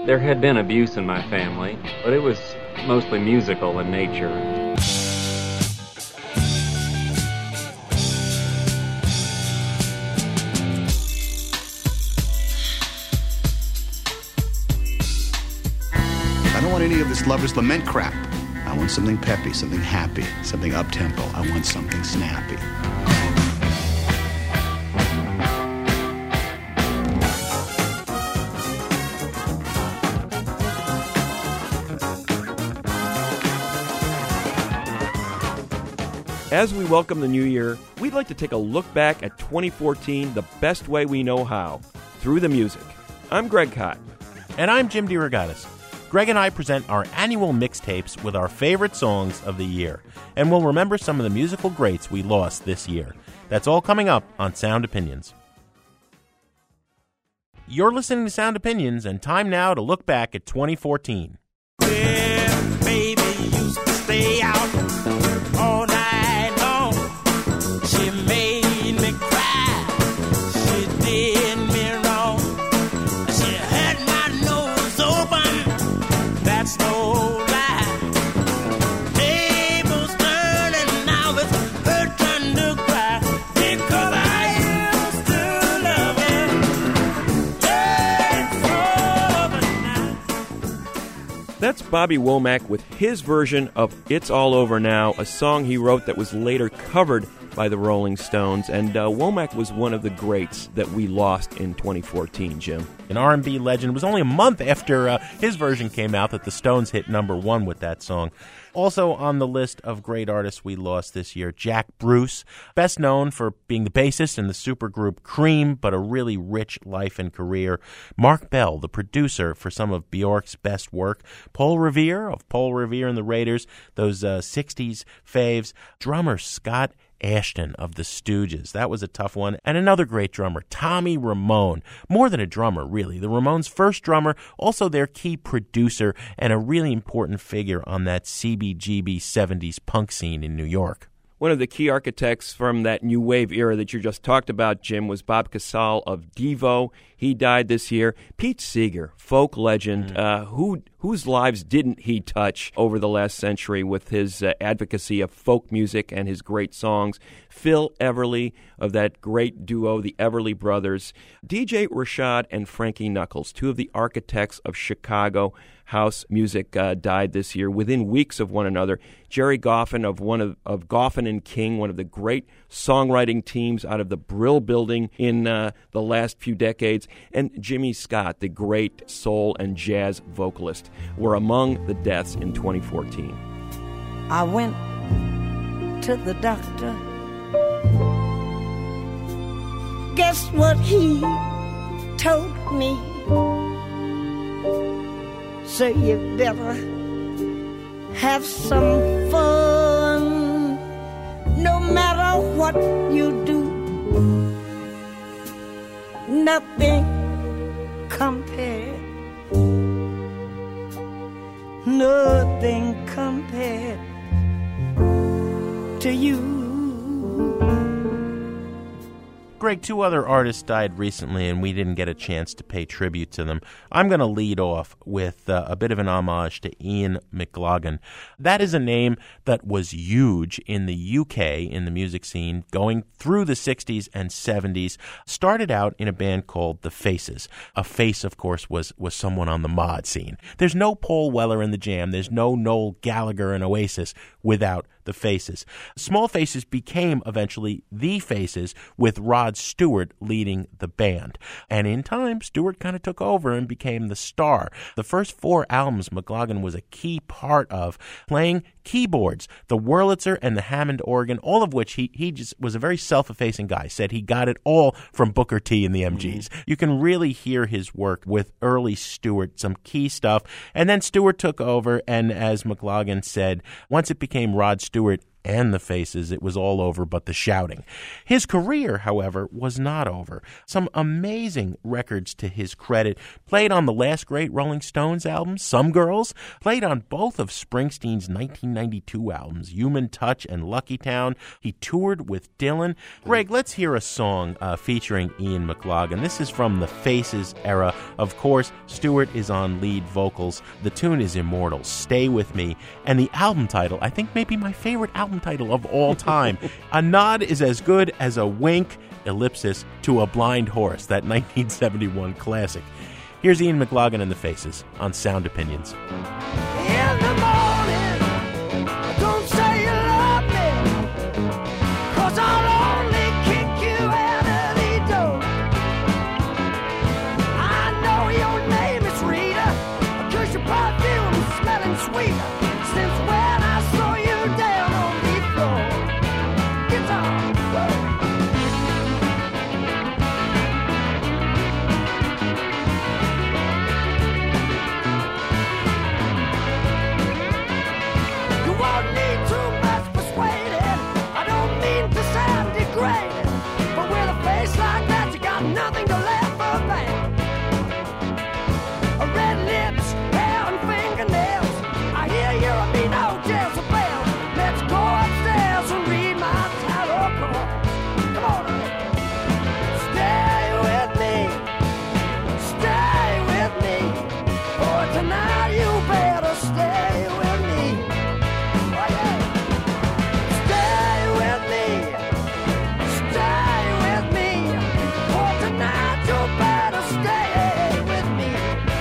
There had been abuse in my family, but it was mostly musical in nature. I don't want any of this lover's lament crap. I want something peppy, something happy, something up-tempo. I want something snappy. As we welcome the new year, we'd like to take a look back at 2014 the best way we know how, through the music. I'm Greg Kot. And I'm Jim DeRogatis. Greg and I present our annual mixtapes with our favorite songs of the year, and we'll remember some of the musical greats we lost this year. That's all coming up on Sound Opinions. You're listening to Sound Opinions, and time now to look back at 2014. Well, baby used to stay out all night long. She made me cry. She did me wrong. She had my nose open. That's no lie. Tables turning, now it's her turn to cry. Because I used to love her. It's over now. That's Bobby Womack with his version of It's All Over Now, a song he wrote that was later covered by the Rolling Stones. And Womack was one of the greats that we lost in 2014, Jim. An R&B legend. It was only a month after his version came out that the Stones hit number one with that song. Also on the list of great artists we lost this year, Jack Bruce, best known for being the bassist in the supergroup Cream, but a really rich life and career. Mark Bell, the producer for some of Bjork's best work. Paul Revere of Paul Revere and the Raiders, those 60s faves. Drummer Scott Ashton of the Stooges. That was a tough one. And another great drummer, Tommy Ramone. More than a drummer, really. The Ramones' first drummer, also their key producer, and a really important figure on that CBGB 70s punk scene in New York. One of the key architects from that new wave era that you just talked about, Jim, was Bob Casale of Devo. He died this year. Pete Seeger, folk legend, whose lives didn't he touch over the last century with his advocacy of folk music and his great songs. Phil Everly of that great duo, the Everly Brothers. DJ Rashad and Frankie Knuckles, two of the architects of Chicago house music, died this year within weeks of one another. Jerry Goffin of Goffin and King, one of the great songwriting teams out of the Brill Building in the last few decades, and Jimmy Scott, the great soul and jazz vocalist, were among the deaths in 2014. I went to the doctor. Guess what he told me? So you better have some fun. No matter what you do, nothing compared. Nothing compared to you. Greg, two other artists died recently, and we didn't get a chance to pay tribute to them. I'm going to lead off with a bit of an homage to Ian McLagan. That is a name that was huge in the UK in the music scene, going through the 60s and 70s. Started out in a band called The Faces. A face, of course, was someone on the mod scene. There's no Paul Weller in the Jam. There's no Noel Gallagher in Oasis without The Faces. Small Faces became eventually The Faces, with Rod Stewart leading the band. And in time, Stewart kind of took over and became the star. The first 4 albums McLagan was a key part of, playing keyboards, the Wurlitzer and the Hammond organ, all of which he just was a very self-effacing guy, said he got it all from Booker T and the MGs. You can really hear his work with early Stewart, some key stuff. And then Stewart took over, and as McLagan said, once it became Rod Stewart, and the faces. It was all over but the shouting. His career, however, was not over. Some amazing records to his credit. Played on the last great Rolling Stones album, Some Girls. Played on both of Springsteen's 1992 albums, Human Touch and Lucky Town. He toured with Dylan. Greg, let's hear a song featuring Ian McLagan. This is from the Faces era. Of course, Stewart is on lead vocals. The tune is immortal, Stay With Me. And the album title, I think maybe my favorite album title of all time. A nod is as good as a wink, ellipsis, to a blind horse, that 1971 classic. Here's Ian McLagan and the Faces on Sound Opinions. In the morning, don't say you love me, 'cause I'll only kick you out of the door. I know your name is Rita, 'cause your perfume's smelling sweeter since when I saw you down on the floor. Guitar, nothing to laugh about. Red lips, hair and fingernails. I hear you're a mean old Jezebel. Let's go upstairs and read my tarot cards. Come on, stay with me. Stay with me. For tonight you better stay with me. Oh, yeah. Stay with me. Stay with me. For tonight you better stay with me.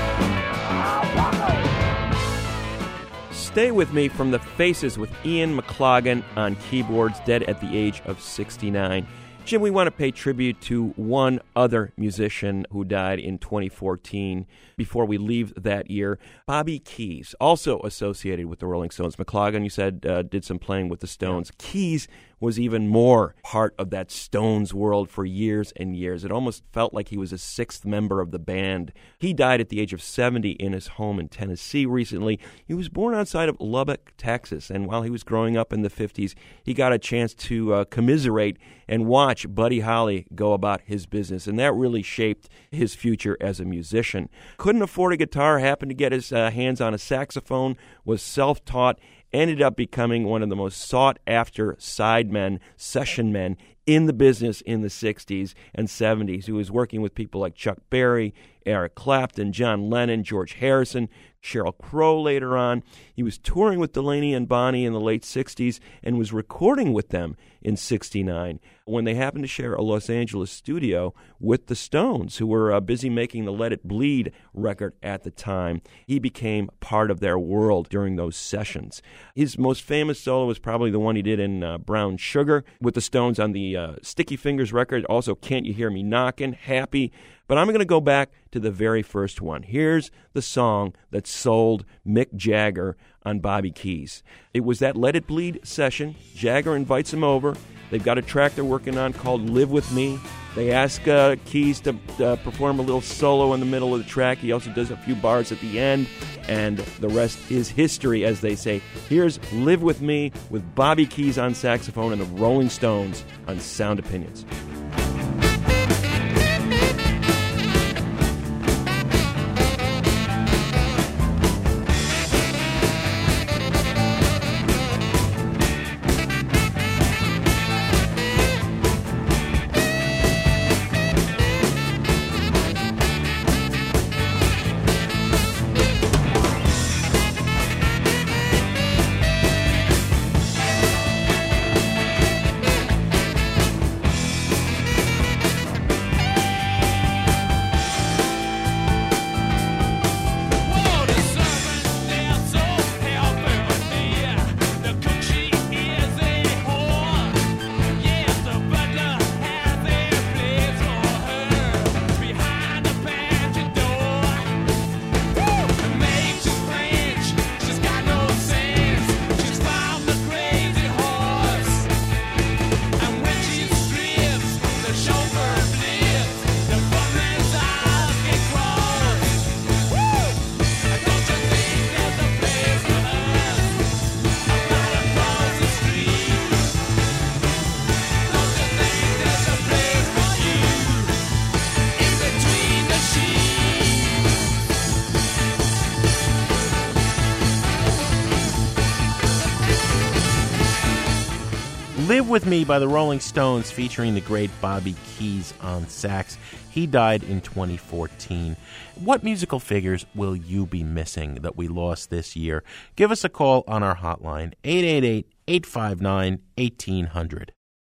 Stay With Me from the Faces with Ian McLagan on keyboards, dead at the age of 69. Jim, we want to pay tribute to one other musician who died in 2014 before we leave that year, Bobby Keys, also associated with the Rolling Stones. McLagan, you said, did some playing with the Stones. Keys was even more part of that Stones world for years and years. It almost felt like he was a sixth member of the band. He died at the age of 70 in his home in Tennessee recently. He was born outside of Lubbock, Texas, and while he was growing up in the 50s, he got a chance to commiserate and watch Buddy Holly go about his business, and that really shaped his future as a musician. Couldn't afford a guitar, happened to get his hands on a saxophone, was self-taught, ended up becoming one of the most sought-after sidemen, session men in the business in the 60s and 70s. He was working with people like Chuck Berry, Eric Clapton, John Lennon, George Harrison, Sheryl Crow later on. He was touring with Delaney and Bonnie in the late 60s and was recording with them in 69 when they happened to share a Los Angeles studio with the Stones, who were busy making the Let It Bleed record at the time. He became part of their world during those sessions. His most famous solo was probably the one he did in Brown Sugar with the Stones on the Sticky Fingers record. Also, Can't You Hear Me Knockin', Happy. But I'm going to go back to the very first one. Here's the song that sold Mick Jagger on Bobby Keys. It was that Let It Bleed session. Jagger invites him over. They've got a track they're working on called Live With Me. They ask Keys to perform a little solo in the middle of the track. He also does a few bars at the end, and the rest is history, as they say. Here's Live With Me with Bobby Keys on saxophone and the Rolling Stones on Sound Opinions. Live With Me by the Rolling Stones featuring the great Bobby Keys on sax. He died in 2014. What musical figures will you be missing that we lost this year? Give us a call on our hotline, 888-859-1800.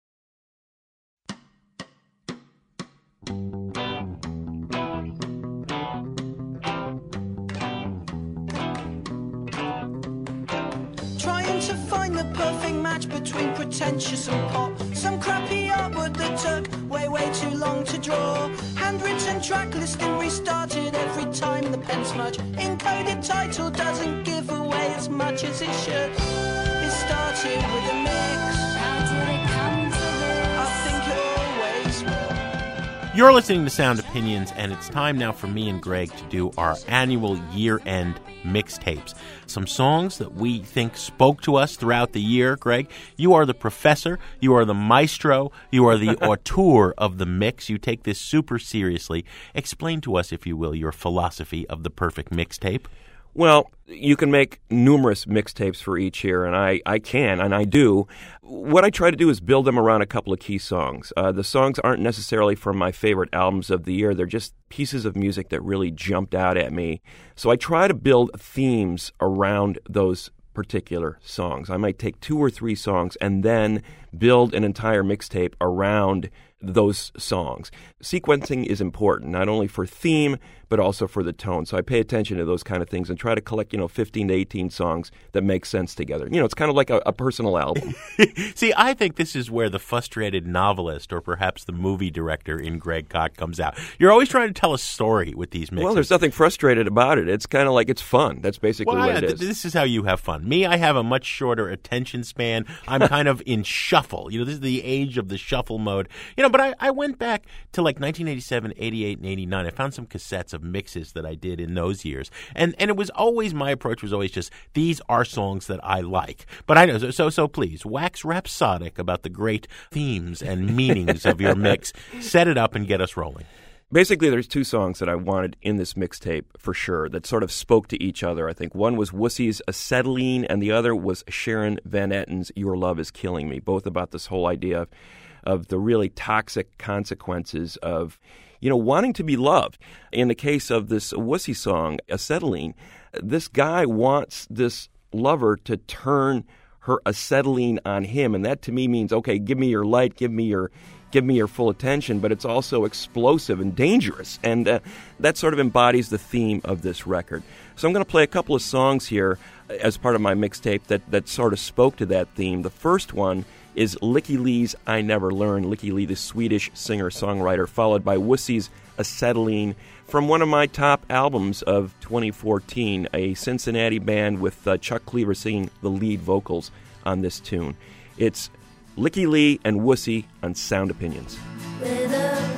Trying to find the perfect match between pretentious and pop. Some crappy artwork that took way too long to draw. Handwritten track listing restarted every time the pen smudge. Encoded title doesn't give away as much as it should. It started with a mix. How did it come to this? I think it always will. You're listening to Sound Opinions, and it's time now for me and Greg to do our annual year-end mixtapes. Some songs that we think spoke to us throughout the year. Greg, you are the professor, you are the maestro, you are the auteur of the mix. You take this super seriously. Explain to us, if you will, your philosophy of the perfect mixtape. Well, you can make numerous mixtapes for each year, and I can, and I do. What I try to do is build them around a couple of key songs. The songs aren't necessarily from my favorite albums of the year. They're just pieces of music that really jumped out at me. So I try to build themes around those particular songs. I might take 2 or 3 songs and then build an entire mixtape around those songs. Sequencing is important, not only for theme, but also for the tone. So I pay attention to those kind of things and try to collect, 15 to 18 songs that make sense together. It's kind of like a personal album. See, I think this is where the frustrated novelist or perhaps the movie director in Greg Kot comes out. You're always trying to tell a story with these mixes. Well, there's nothing frustrated about it. It's kind of like it's fun. That's basically what it is. This is how you have fun. Me, I have a much shorter attention span. I'm kind of in shuffle. This is the age of the shuffle mode. But I went back to like 1987, 88, and 89. I found some cassettes of mixes that I did in those years. And it was always, my approach was always just, these are songs that I like. But I know, so please, wax rhapsodic about the great themes and meanings of your mix. Set it up and get us rolling. Basically, there's 2 songs that I wanted in this mixtape for sure that sort of spoke to each other, I think. One was Woosy's Acetylene, and the other was Sharon Van Etten's Your Love Is Killing Me, both about this whole idea of the really toxic consequences of, wanting to be loved. In the case of this Wussy song, Acetylene, this guy wants this lover to turn her acetylene on him, and that to me means, okay, give me your light, give me your full attention, but it's also explosive and dangerous, and that sort of embodies the theme of this record. So I'm going to play a couple of songs here as part of my mixtape that sort of spoke to that theme. The first one is Licky Lee's I Never Learned, Licky Lee, the Swedish singer-songwriter, followed by Wussy's Acetylene from one of my top albums of 2014, a Cincinnati band with Chuck Cleaver singing the lead vocals on this tune. It's Licky Lee and Wussy on Sound Opinions. Where the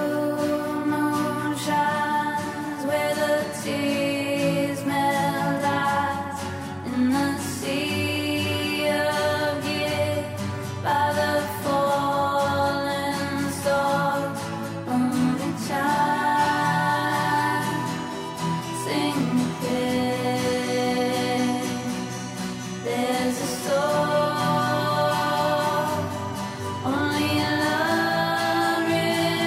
blue moon shines, where the tears melt eyes, in the sea of gray, by the falling stars, only child, sing the prayer. There's a soul. Only love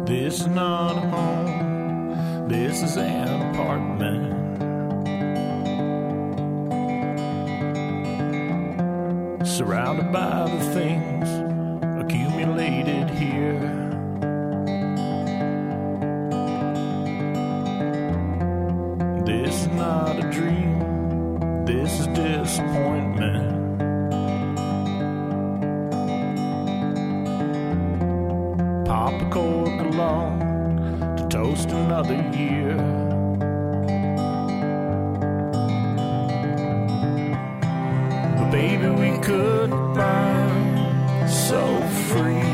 This is not a home, this is an apartment. Surrounded by the things accumulated here. This is not a dream, this is disappointment. Pop a cork along to toast another year. But baby, we could burn so free.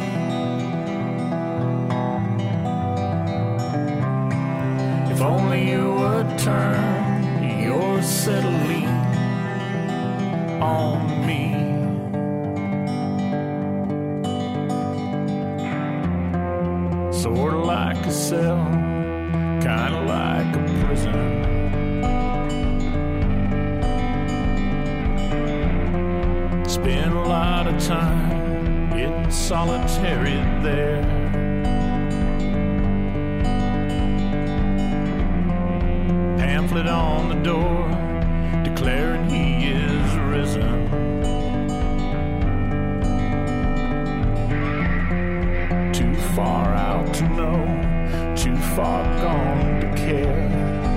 If only you would turn your acetylene on me. Sorta like a cell, kinda like a prison. Spend a lot of time getting solitary there. Pamphlet on the door declaring he is risen. Too far out to know, too far gone to care.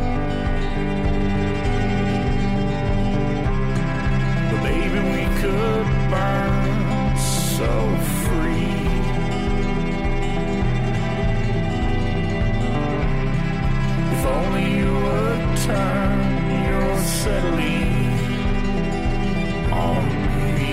But baby, we could burn so free. If only you would turn your acetylene on me.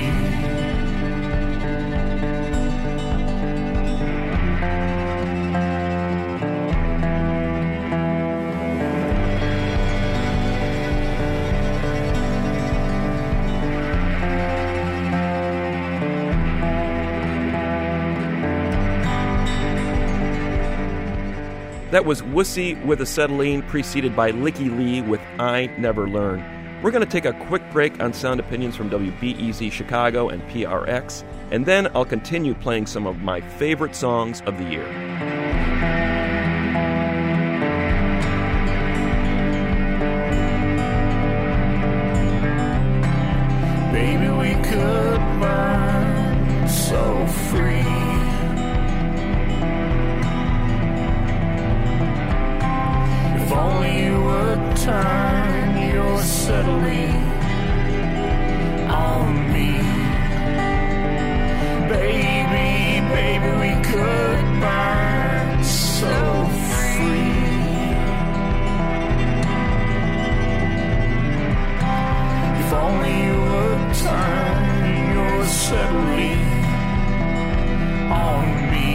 That was Wussy with Acetylene, preceded by Licky Lee with I Never Learn. We're going to take a quick break on Sound Opinions from WBEZ Chicago and PRX, and then I'll continue playing some of my favorite songs of the year. Baby, we could burn so free. If only you would turn your acetylene on me. Baby, baby, we could burn so free. If only you would turn your acetylene on me.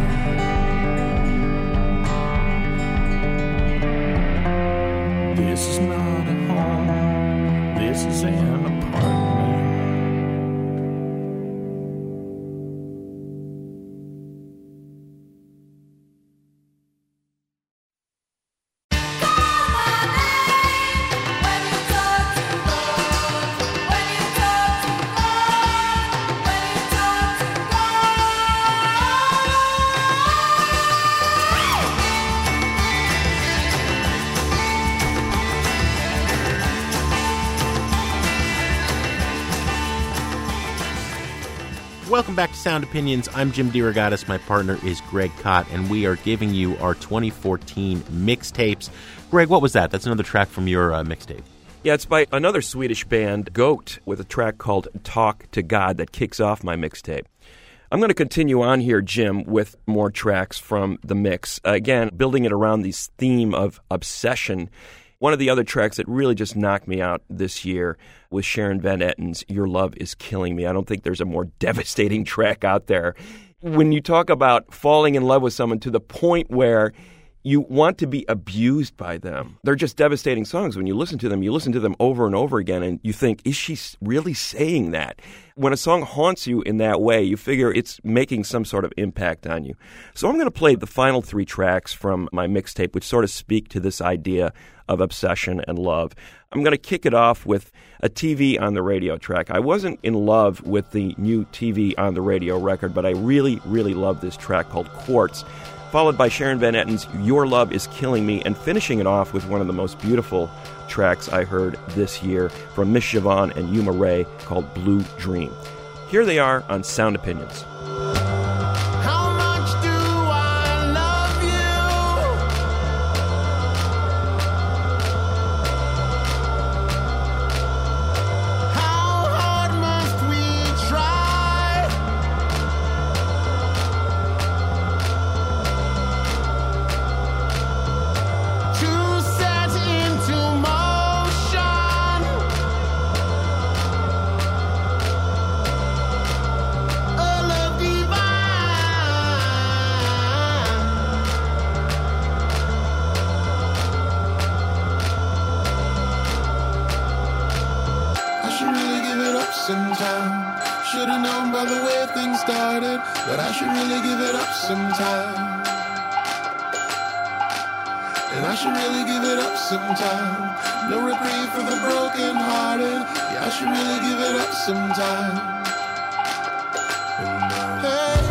This is not a home, this is an apartment. Welcome back to Sound Opinions. I'm Jim DeRogatis. My partner is Greg Kot, and we are giving you our 2014 mixtapes. Greg, what was that? That's another track from your mixtape. Yeah, it's by another Swedish band, Goat, with a track called Talk to God that kicks off my mixtape. I'm going to continue on here, Jim, with more tracks from the mix. Again, building it around this theme of obsession. One of the other tracks that really just knocked me out this year was Sharon Van Etten's Your Love Is Killing Me. I don't think there's a more devastating track out there. When you talk about falling in love with someone to the point where you want to be abused by them, they're just devastating songs. When you listen to them over and over again, and you think, is she really saying that? When a song haunts you in that way, you figure it's making some sort of impact on you. So I'm going to play the final three tracks from my mixtape, which sort of speak to this idea of obsession and love. I'm going to kick it off with a TV on the radio track. I wasn't in love with the new TV on the radio record, but I really, really love this track called Quartz. followed by Sharon Van Etten's Your Love Is Killing Me, and finishing it off with one of the most beautiful tracks I heard this year from Miss Siobhan and Yuma Ray called Blue Dream. Here they are on Sound Opinions. How much do I love you? How hard must we try? To set into motion a love divine. I should really give it up sometime. Should've known by the way things started, but I should really give it up sometime. And I should really give it up sometime. No reprieve for the broken hearted. Yeah, I should really give it up sometime. Hey,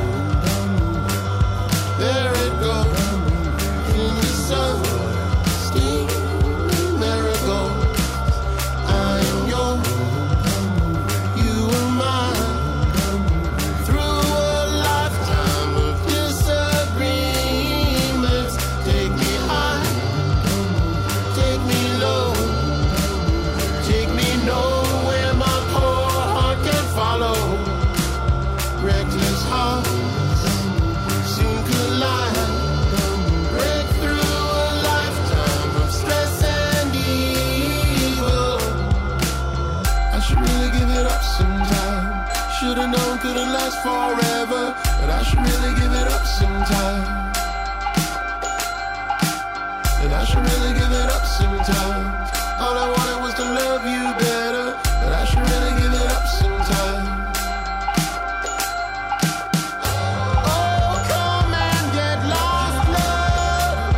there it goes. In the sun, steamy marigold. I am yours, you are mine. Through a lifetime of disagreements, take me high, take me low, take me nowhere my poor heart can follow. Reckless hearts soon collide, break through a lifetime of stress and evil. I should really give it up sometime. Should've known couldn't last forever, but I should really give it up sometime. And I should really give it up sometime. All I wanted was to love you better, but I should really give it up sometime. Oh, come and get lost, love.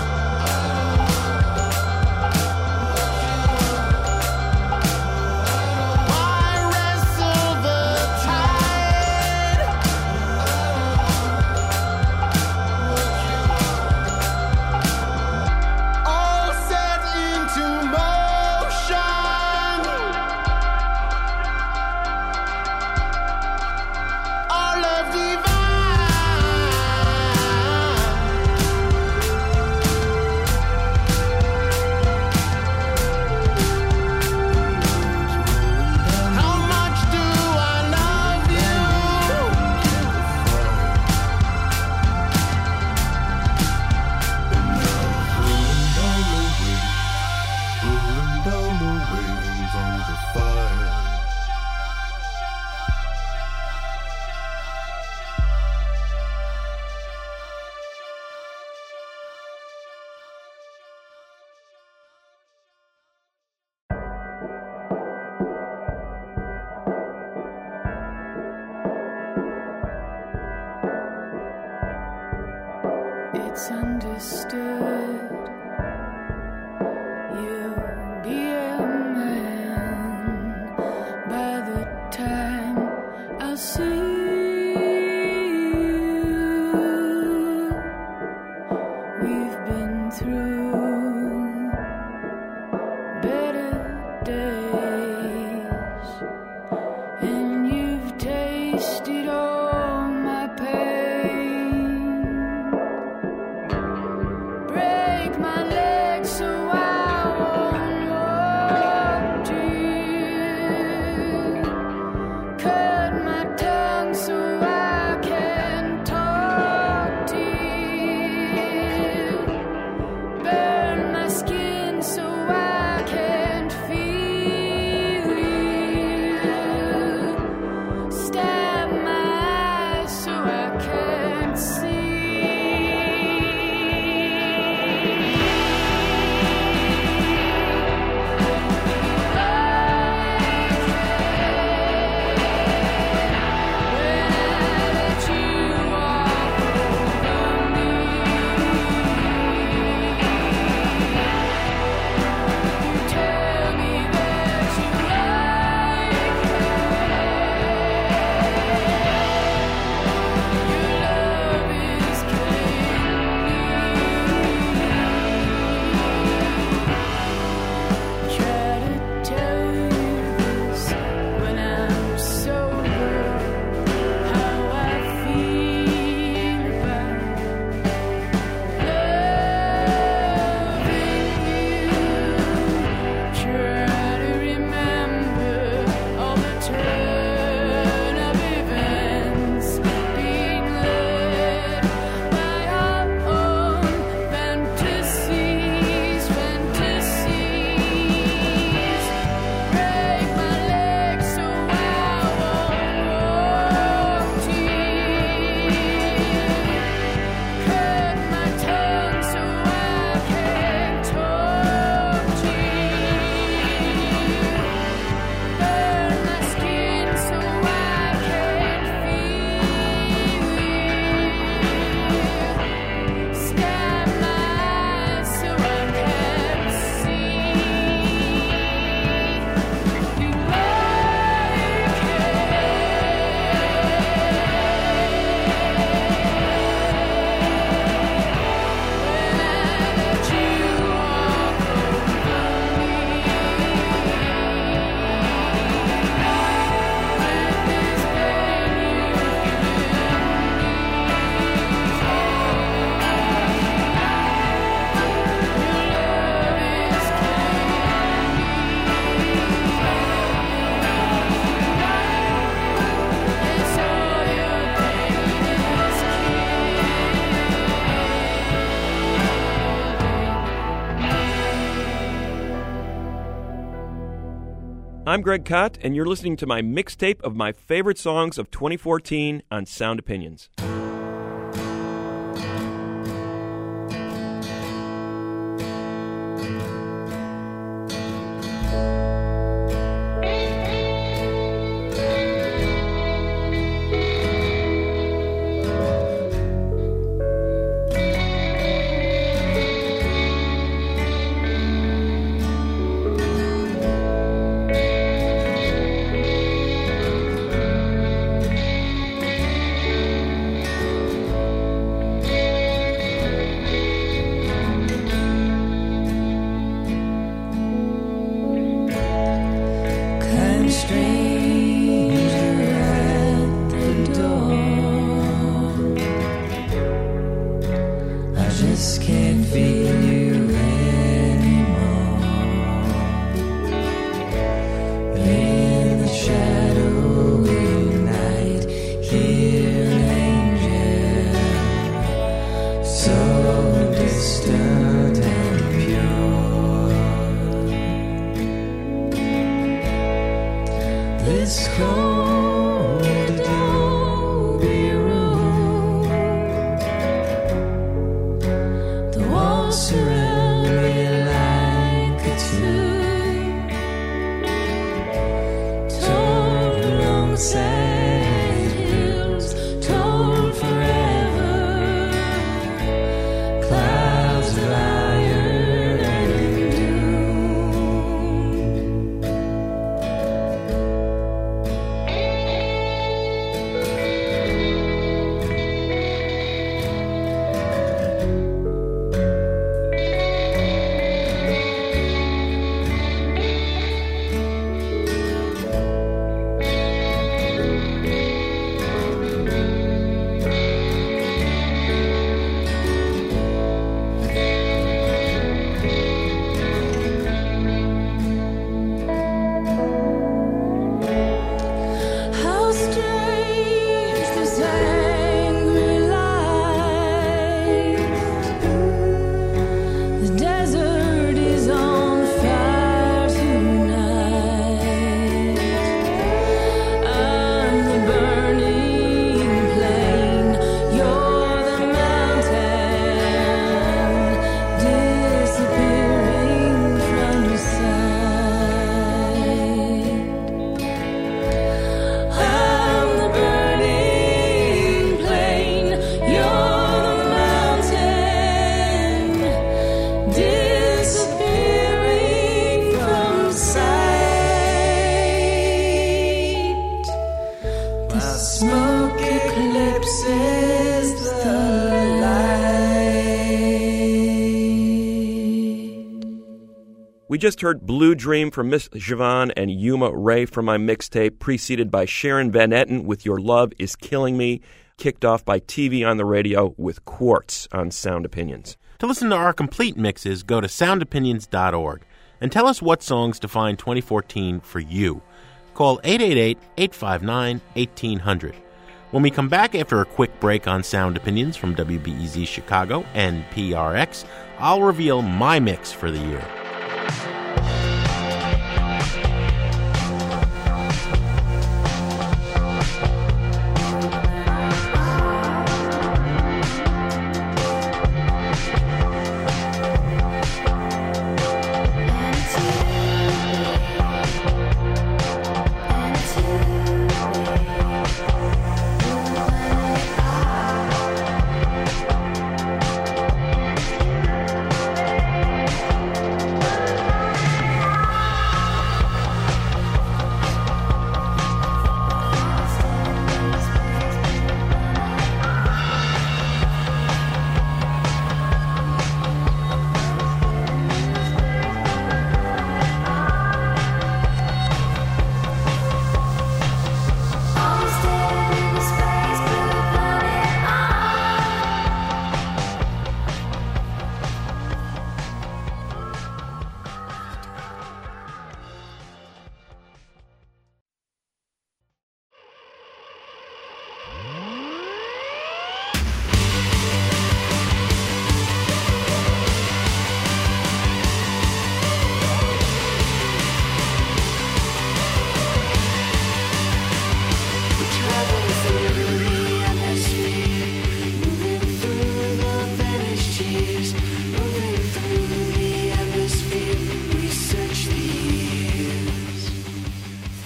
Why wrestle the tide? All set into motion. Our love divine. How much do I love you? Rolling down the waves on the fire. It's understood you'll be a man by the time I'll see you. We've been through better days, and you've tasted all my pain. Break I'm Greg Kot, and you're listening to my mixtape of my favorite songs of 2014 on Sound Opinions. We just heard Blue Dream from Miss Siobhan and Yuma Ray from my mixtape, preceded by Sharon Van Etten with Your Love Is Killing Me, kicked off by TV on the Radio with Quartz on Sound Opinions. To listen to our complete mixes, go to soundopinions.org and tell us what songs define 2014 for you. Call 888-859-1800. When we come back after a quick break on Sound Opinions from WBEZ Chicago and PRX, I'll reveal my mix for the year.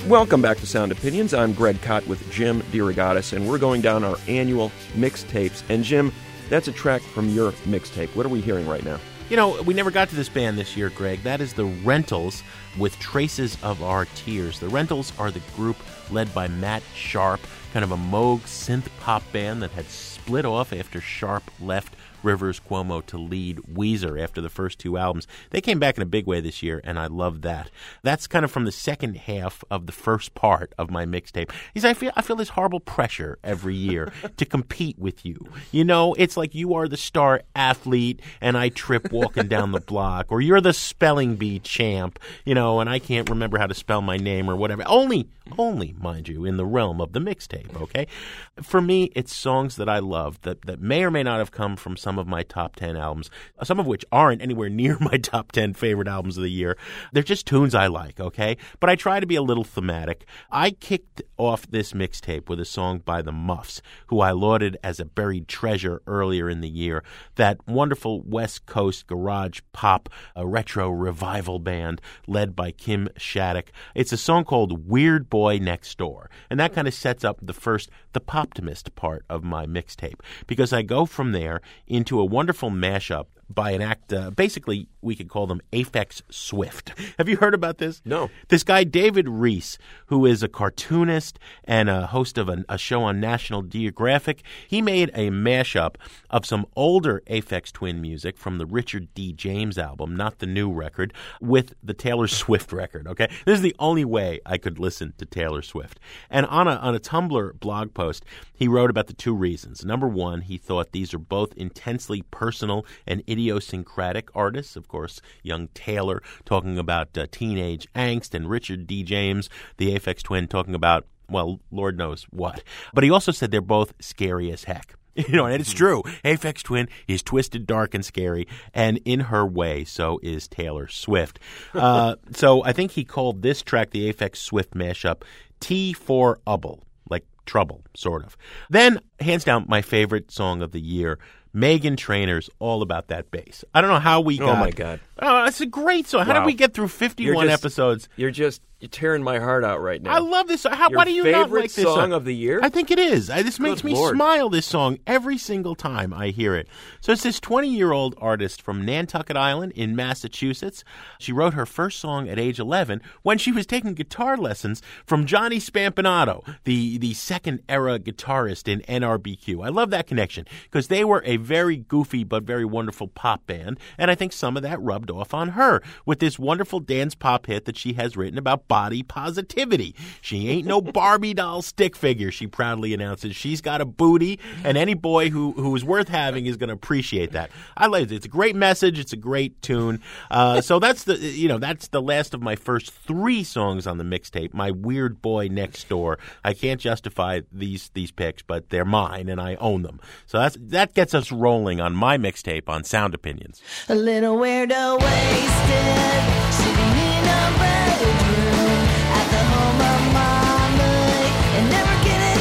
Welcome back to Sound Opinions. I'm Greg Kot with Jim DeRogatis, and we're going down our annual mixtapes. And Jim, that's a track from your mixtape. What are we hearing right now? You know, we never got to this band this year, Greg. That is the Rentals with Traces of Our Tears. The Rentals are the group led by Matt Sharp, kind of a Moog synth pop band that had split off after Sharp left Rivers Cuomo to lead Weezer after the first two albums. They came back in a big way this year, and I love that. That's kind of from the second half of the first part of my mixtape. I feel this horrible pressure every year to compete with you. You know, it's like you are the star athlete, and I trip walking down the block, or you're the spelling bee champ, you know, and I can't remember how to spell my name or whatever. Only, mind you, in the realm of the mixtape, okay? For me, it's songs that I love that may or may not have come from some of my top 10 albums, some of which aren't anywhere near my top 10 favorite albums of the year. They're just tunes I like, okay? But I try to be a little thematic. I kicked off this mixtape with a song by the Muffs, who I lauded as a buried treasure earlier in the year. That wonderful West Coast garage pop, a retro revival band led by Kim Shattuck. It's a song called Weird Boy Next Door, and that kind of sets up the Poptimist part of my mixtape, because I go from there into a wonderful mashup by an act, basically we could call them Aphex Swift. Have you heard about this? No. This guy, David Reese, who is a cartoonist and a host of a show on National Geographic, he made a mashup of some older Aphex Twin music from the Richard D. James album, not the new record, with the Taylor Swift record, okay? This is the only way I could listen to Taylor Swift. And on a Tumblr blog post, he wrote about the two reasons. Number one, he thought these are both intensely personal and idiosyncratic artists. Of course, young Taylor talking about teenage angst, and Richard D. James, the Aphex Twin, talking about, well, Lord knows what. But he also said they're both scary as heck. You know, and it's true. Aphex Twin is twisted, dark, and scary, and in her way, so is Taylor Swift. So I think he called this track, the Aphex Swift mashup, T for Ubble, like trouble, sort of. Then, hands down, my favorite song of the year, Meghan Trainor's All About That Bass. I don't know how we got... Oh, my God. Oh, it's a great song. How did we get through 51 episodes? You're tearing my heart out right now. I love this song. Why do you not like this song of the year? I think it is. This makes me smile, this song, every single time I hear it. So it's this 20-year-old artist from Nantucket Island in Massachusetts. She wrote her first song at age 11 when she was taking guitar lessons from Johnny Spampinato, the second-era guitarist in NRBQ. I love that connection because they were a very goofy but very wonderful pop band, and I think some of that rubbed off on her with this wonderful dance pop hit that she has written about body positivity. She ain't no Barbie doll stick figure, she proudly announces. She's got a booty, and any boy who is worth having is going to appreciate that. I like it. It's a great message. It's a great tune. So that's the last of my first three songs on the mixtape. My Weird Boy Next Door. I can't justify these picks, but they're mine, and I own them. So that gets us rolling on my mixtape on Sound Opinions. A little weirdo wasted, sitting in a bedroom at the home of mama, and never get a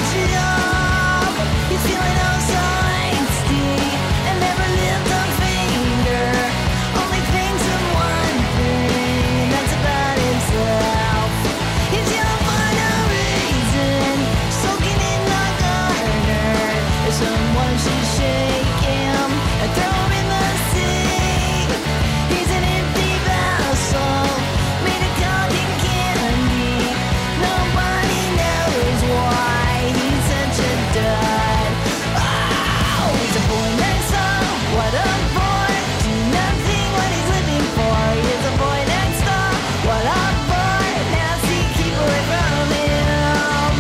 job. He's feeling oh so angsty, and never lived a finger. Only thinks of one thing, and that's about himself. He's young for no reason, soaking in the garden. If someone should shake him and throw him in the sea, he's an empty vessel made of cotton candy. Nobody knows why he's such a dud. Oh, he's a boy next door. What a boy. Do nothing what he's living for. He's a boy next door. What a boy. Nasty, keep away from him.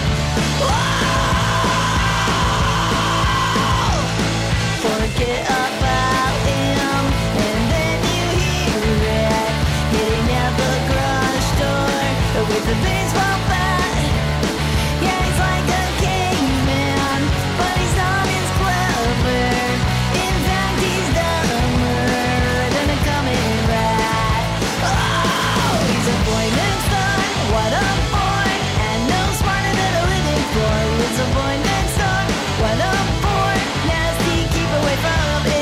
Forget about him, and then you hear it hitting at the garage door with a baseball bat. Yeah, he's like a caveman, but he's not as clever. In fact, he's dumber than a common rat. Oh, he's a boy next door. What a boy, and no smarter than a living boy. He's a boy next door. What a boy, nasty, keep away from him.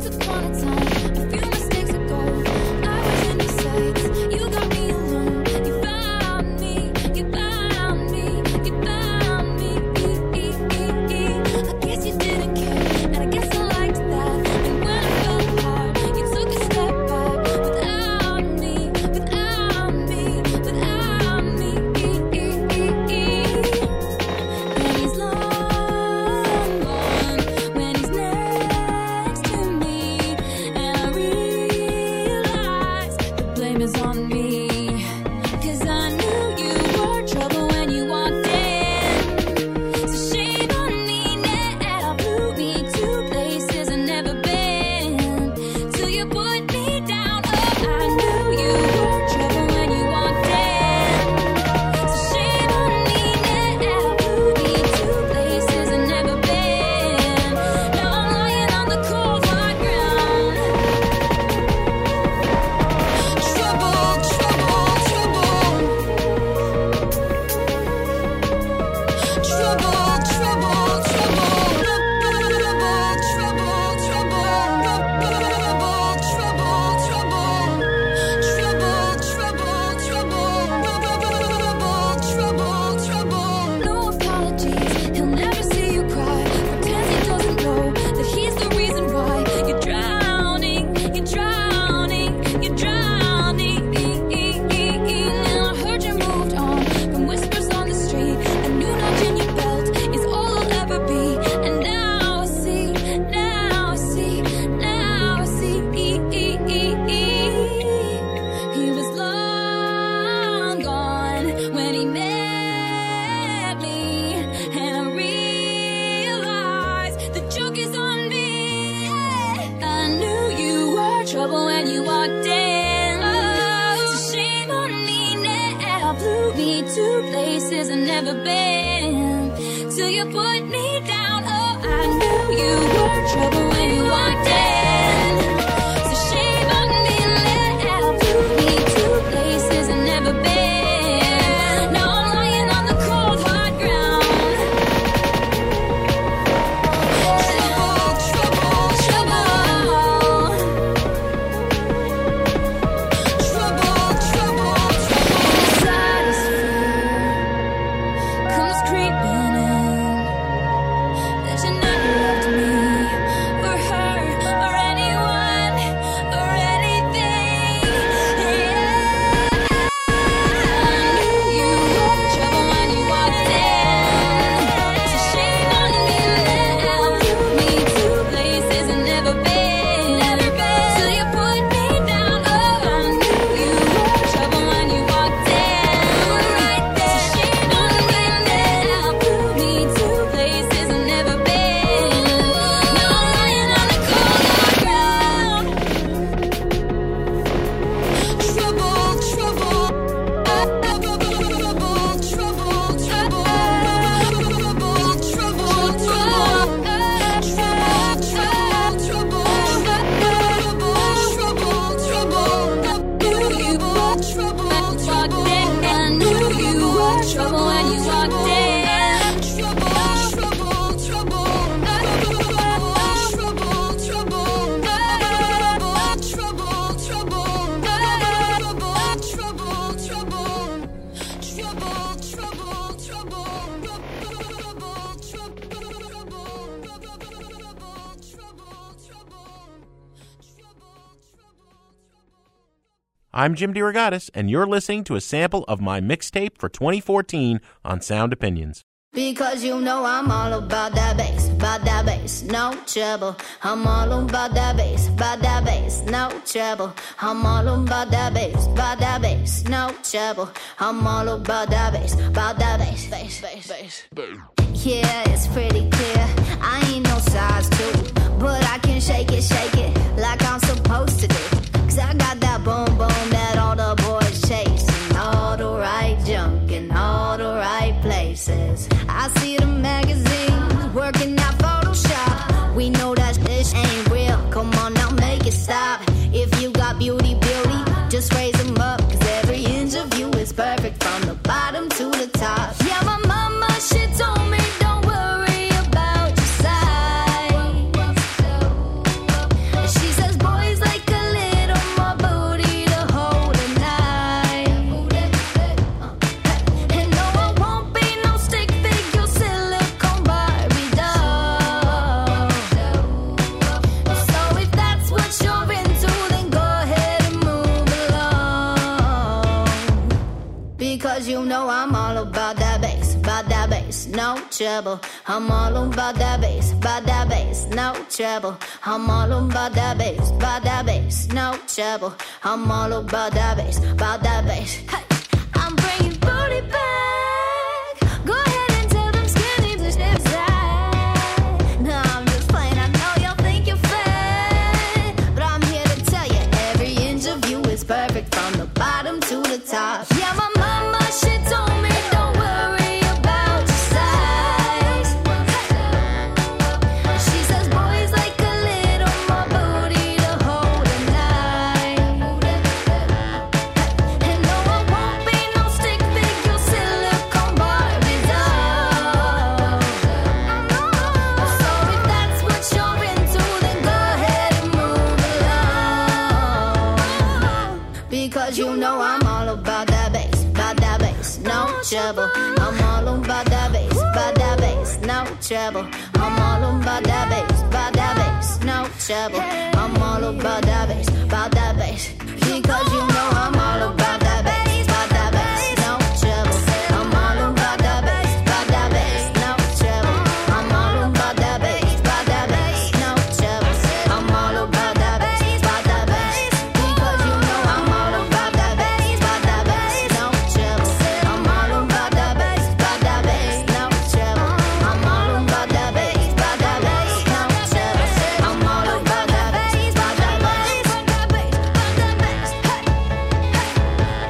Once upon a time, a few mistakes ago, I was in your sights. You got me alone. You found me. You found me. You found me. I guess you didn't care, and I guess I liked that. And when I fell apart, you took a step back without me, without me, without me. And he's long gone when he's next to me, and I realize the blame is on me. 'Cause I knew you were trouble when you walked in. So shame on me now, blew me to places I've never been. Till you put me down, oh, I knew you were trouble when you walked in. So shame on me now, blew me to places I've never been. Now I'm lying on the cold hard ground. Trouble, trouble, trouble. Trouble, trouble, trouble. Trouble, trouble. No apologies, he'll never see you cry. Pretends he doesn't know that he's the reason why you're drowning, you're drowning, you're drowning. And I heard you moved on from whispers on the street. A new notch in your belt is all I'll ever be. And now I see, now I see, now I see. He was long gone when he met me, and I realized the joke is on me. I knew you were trouble when you walked in. So shame on me now, blew me to places I've never been. Till you put me down, oh, I knew you were trouble when you walked in. So shame on me now, blew me to places I've never been. Now I'm lying on the cold hard ground. Trouble, trouble, trouble. Trouble, trouble, trouble. Inside is fear comes creeping in, that you never loved me or her or anyone or anything. I knew you were trouble when you walked in. So shame on me now, blew me to places I've never been. Till you put me down, oh, I knew you were trouble when you walked in. Right there. So shame on me now, blew me to places I've never been. Now I'm lying on the cold hard ground. Trouble, trouble. Trouble when you walked in. Trouble, I'm Jim DeRogatis, and you're listening to a sample of my mixtape for 2014 on Sound Opinions. Because you know I'm all about that bass, no trouble. I'm all about that bass, no trouble. I'm all about that bass, no trouble. I'm all about that bass, bass. Yeah, it's pretty clear. I ain't no size 2, but I can shake it like I'm supposed to do. 'Cause I got that boom boom that all the boys chase, and all the right junk in all the right places. I see the magazines working out Photoshop. We know that this ain't real. Come on now, make it stop. If you got beauty, just raise them up. 'Cause every inch of you is perfect from the bottom to the top. Yeah, my mama, she told me don't worry about that bass, no trouble. I'm all about that bass, no trouble. I'm all about that bass, no trouble. I'm all about that bass, Hey, I'm bringing booty back. Go ahead and tell them skinny bitches that. No, I'm just playing. I know y'all think you're fat, but I'm here to tell you every inch of you is perfect from the bottom to the top. Yeah, my mama, she told me don't worry about your size. She says boys like a little more booty to hold at night. And no, I won't be no stick figure silicone Barbie doll. So if that's what you're into, then go ahead and move along. Because you know I'm all about that bass, no trouble. I'm all about that bass, no trouble. I'm all about that bass, no trouble. I'm all about that bass, because you know I'm all about that bass, no trouble. I'm all about that bass, no trouble. I'm all about that bass, no trouble. I'm all about that bass, because you know I'm all about that bass, no trouble. I'm all about that bass, no trouble. I'm all about that bass, no trouble. I'm all about that bass,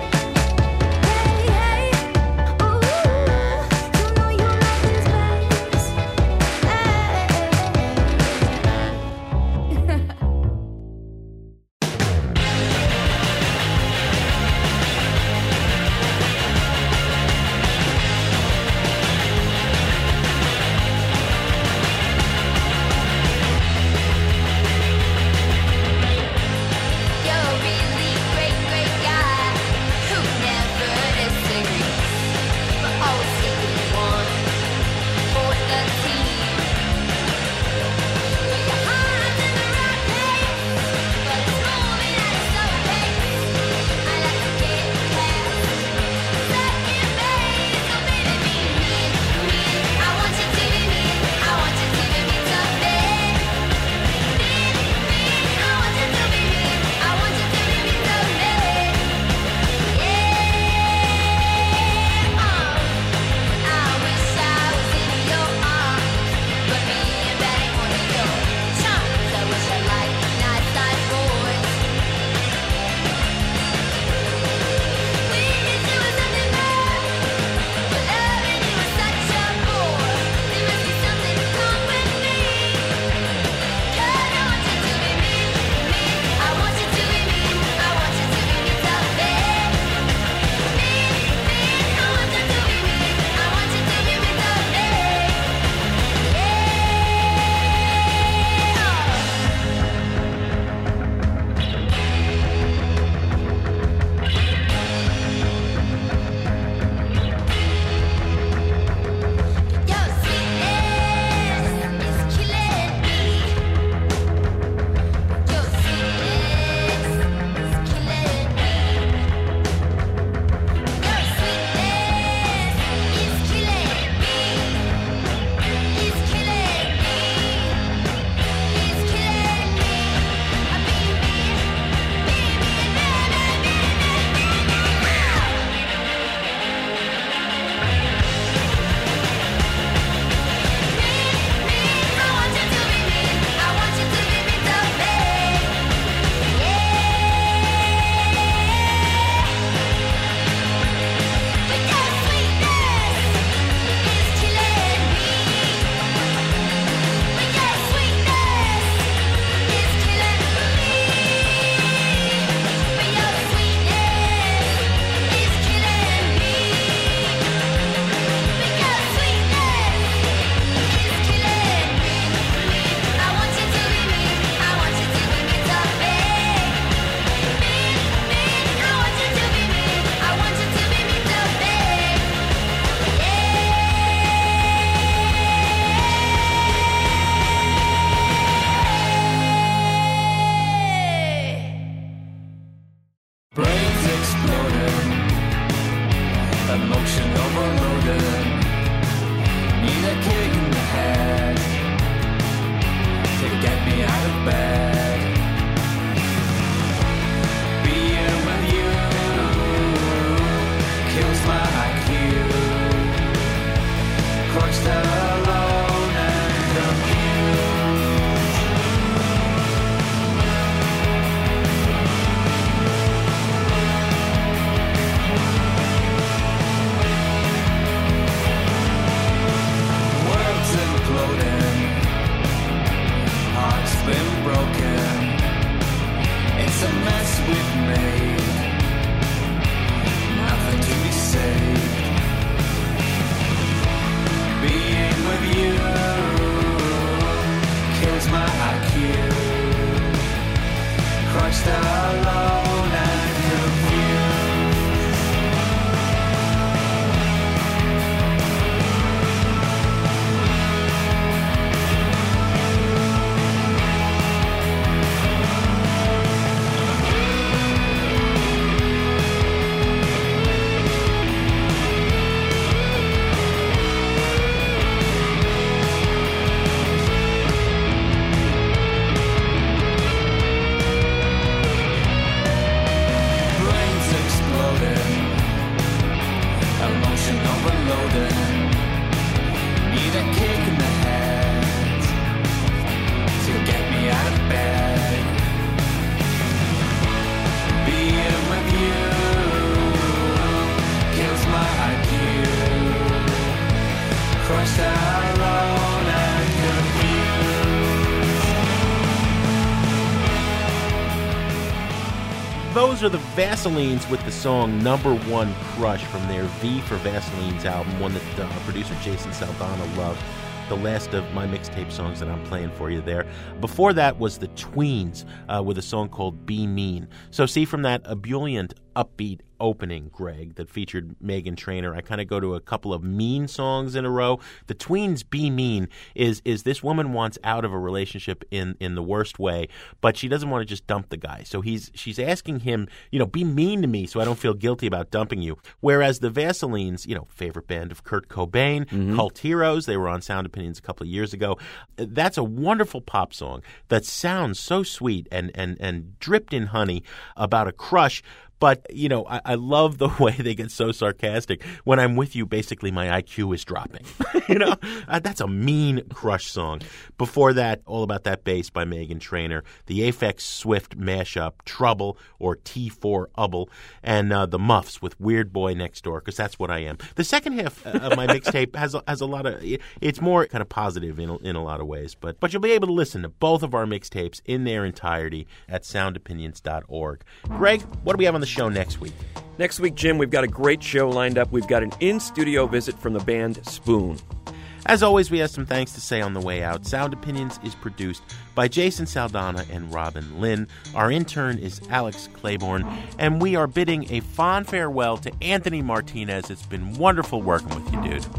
those are the Vaselines with the song Number One Crush from their V for Vaselines album, one that producer Jason Saldana loved. The last of my mixtape songs that I'm playing for you there. Before that was the Tweens with a song called Be Mean. So see, from that ebullient, upbeat opening, Greg, that featured Meghan Trainor, I kind of go to a couple of mean songs in a row. The Tweens' Be Mean is this woman wants out of a relationship in the worst way, but she doesn't want to just dump the guy. So she's asking him, be mean to me so I don't feel guilty about dumping you. Whereas the Vaselines, favorite band of Kurt Cobain, Cult Heroes, they were on Sound Opinions a couple of years ago. That's a wonderful pop song that sounds so sweet and dripped in honey about a crush. But, I love the way they get so sarcastic. When I'm with you, basically my IQ is dropping. That's a mean crush song. Before that, All About That Bass by Meghan Trainor, the Aphex Swift mashup, Trouble, or T4-Ubble, and the Muffs with Weird Boy Next Door, because that's what I am. The second half of my mixtape has a lot of, it's more kind of positive in a lot of ways. But you'll be able to listen to both of our mixtapes in their entirety at soundopinions.org. Greg, what do we have on the show next week? Next week, Jim, we've got a great show lined up. We've got an in-studio visit from the band Spoon. As always, we have some thanks to say on the way out. Sound Opinions is produced by Jason Saldana and Robin Lynn. Our intern is Alex Claiborne, and we are bidding a fond farewell to Anthony Martinez. It's been wonderful working with you, dude.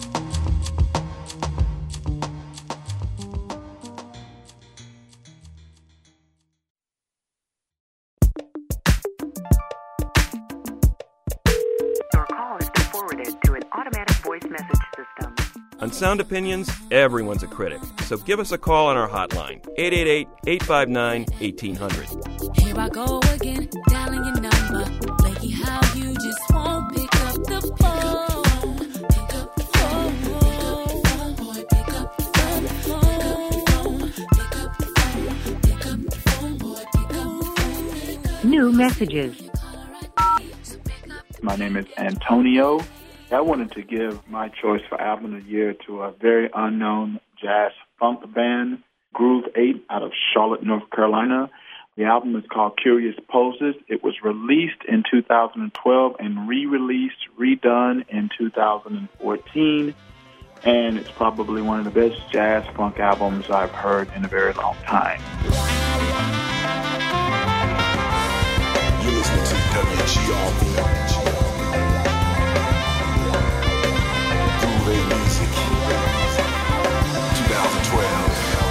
On Sound Opinions, everyone's a critic. So give us a call on our hotline, 888-859-1800. Here I go again, dialing your number. Flaky how you just won't pick up the phone. Pick up the phone. Boy, pick up the phone. Pick up the phone. Pick up the phone. Boy, pick up the phone. New messages. My name is Antonio. I wanted to give my choice for album of the year to a very unknown jazz funk band, Groove 8, out of Charlotte, North Carolina. The album is called Curious Poses. It was released in 2012 and re-released, redone in 2014. And it's probably one of the best jazz funk albums I've heard in a very long time. You're listening to WGR. Music 2012.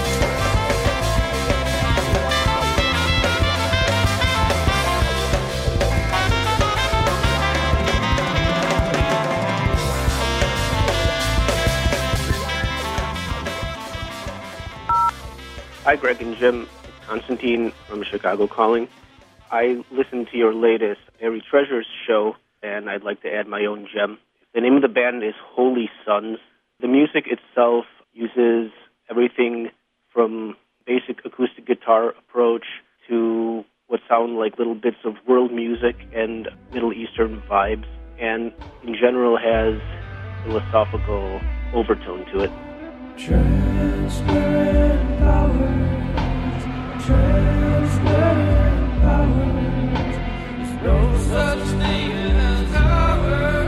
Hi, Greg and Jim. Constantine from Chicago calling. I listened to your latest Airy Treasures show, and I'd like to add my own gem. The name of the band is Holy Sons. The music itself uses everything from basic acoustic guitar approach to what sound like little bits of world music and Middle Eastern vibes, and in general has philosophical overtone to it. Transparent powers, transparent powers. There's no such thing as ours.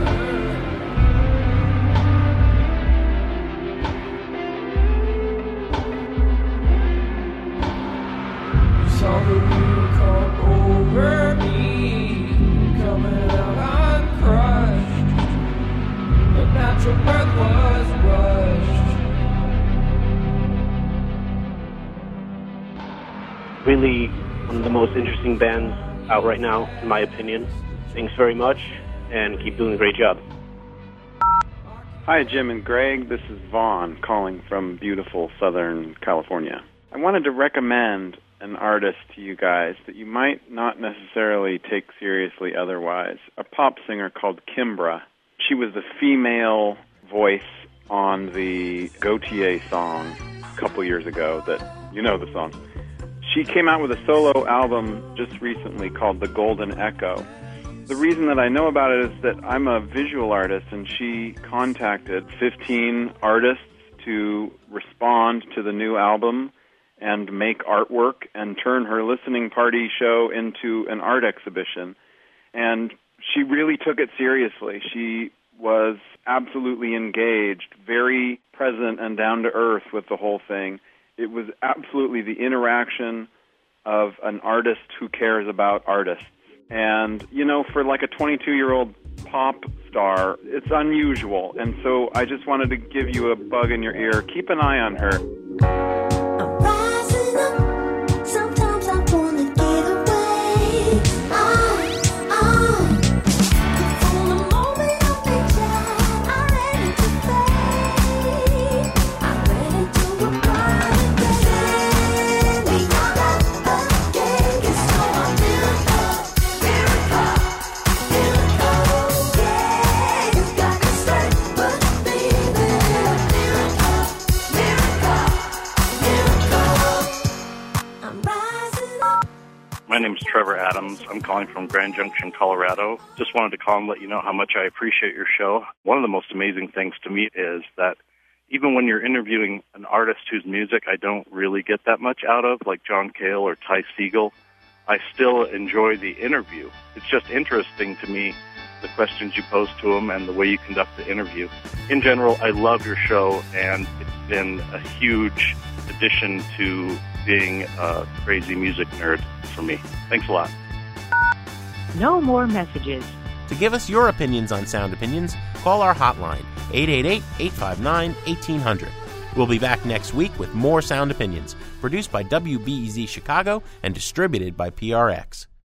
Saw the wheel come over me, coming out uncrushed. The natural birth was rushed. Really one of the most interesting bands out right now, in my opinion. Thanks very much, and keep doing a great job. Hi, Jim and Greg. This is Vaughn calling from beautiful Southern California. I wanted to recommend an artist to you guys that you might not necessarily take seriously otherwise, a pop singer called Kimbra. She was the female voice on the Gautier song a couple years ago that, you know the song. She came out with a solo album just recently called The Golden Echo. The reason that I know about it is that I'm a visual artist, and she contacted 15 artists to respond to the new album and make artwork and turn her listening party show into an art exhibition. And she really took it seriously. She was absolutely engaged, very present and down to earth with the whole thing. It was absolutely the interaction of an artist who cares about artists. And, you know, for like a 22-year-old pop star, it's unusual. And so I just wanted to give you a bug in your ear. Keep an eye on her. Rising up, sometimes I wanna get away. From the moment of picture, I'm ready to fade. I'm ready to apply again. We got that again, 'cause so I'm miracle, yeah. You got me straight, but baby, I'm rising up. My name is Trevor Adams. I'm calling from Grand Junction, Colorado. Just wanted to call and let you know how much I appreciate your show. One of the most amazing things to me is that even when you're interviewing an artist whose music I don't really get that much out of, like John Cale or Ty Segall, I still enjoy the interview. It's just interesting to me, the questions you pose to them and the way you conduct the interview. In general, I love your show, and it's been a huge addition to being a crazy music nerd for me. Thanks a lot. No more messages. To give us your opinions on Sound Opinions, call our hotline, 888-859-1800. We'll be back next week with more Sound Opinions, produced by WBEZ Chicago and distributed by PRX.